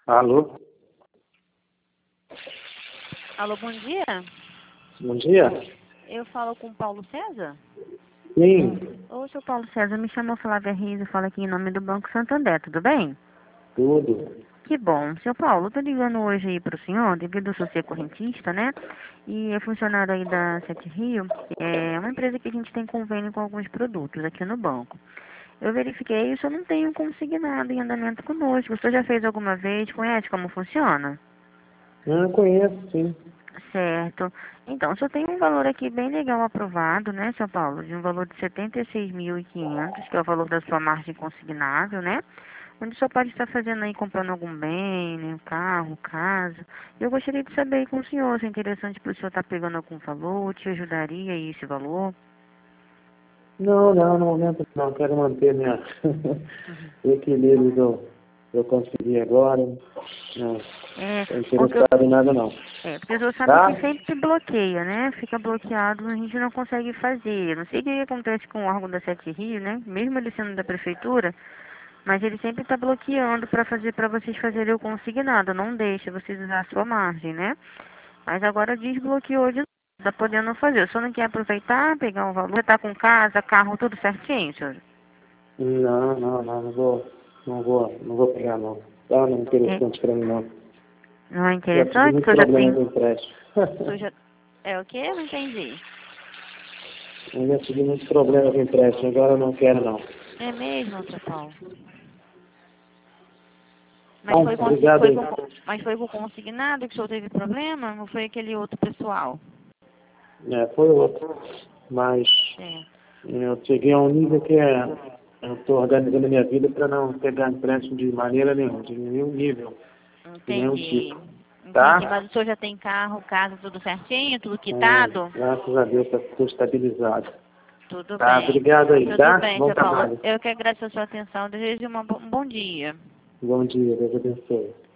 Alô? Alô, bom dia. Bom dia? Eu falo com o Paulo César? Sim, Ô, seu Paulo César, me chamou Flávia Reis, eu falo aqui em nome do Banco Santander, tudo bem? tudo. Que bom. Seu Paulo, eu tô ligando hoje aí pro senhor, devido ao seu ser correntista, né? E é funcionário aí da Sete Rio, é uma empresa que a gente tem convênio com alguns produtos aqui no banco. Eu verifiquei e o senhor não tem um consignado em andamento conosco. O senhor já fez alguma vez? Conhece como funciona? Eu conheço, sim. Certo. Então, só tem um valor aqui bem legal aprovado, né, seu Paulo? De um valor de 76.500, que é o valor da sua margem consignável, né? Onde o senhor pode estar fazendo aí, comprando algum bem, né, um carro, casa. Eu gostaria de saber aí com o senhor, se é interessante para o senhor estar pegando algum valor, te ajudaria aí esse valor? Não, no momento não. Quero manter minha Uhum. o equilíbrio que eu consegui agora. Não É, estou porque interessado em nada, não. porque o senhor sabe que Tá? sempre bloqueia, né? Fica bloqueado, a gente não consegue fazer. Não sei o que acontece com o órgão da Sete Rio, né? Mesmo ele sendo da prefeitura, mas ele sempre está bloqueando para fazer para vocês fazerem o consignado, não deixa vocês usar a sua margem, né? Mas agora desbloqueou de novo, tá podendo fazer. O senhor não quer aproveitar, pegar um valor, tá com casa, carro, tudo certinho, senhor? Não vou pegar, não. Tá, não é É, interessante para mim, não. não é Já tive interessante? O muito senhor já problema tem. com empréstimo. O senhor já... É o quê? Não entendi. Eu já tive muito problema com empréstimo, agora eu não quero, não. É mesmo, seu Paulo? Mas Bom, obrigado aí. mas foi com consignado que o senhor teve problema? Ou foi aquele outro pessoal? Foi outro. Mas Certo. eu cheguei a um nível que eu estou organizando a minha vida para não pegar empréstimo de maneira nenhuma, de nenhum nível, de nenhum Entendi. tipo. Entendi. Tá? Mas o senhor já tem carro, casa, tudo certinho, tudo quitado? Graças a Deus está tudo estabilizado. Tudo Tá? bem. Obrigado aí, Tudo tá? bem, Bom seu Paulo. trabalho. Eu que agradeço a sua atenção. Desejo um bom dia. Bom dia, Deus abençoe.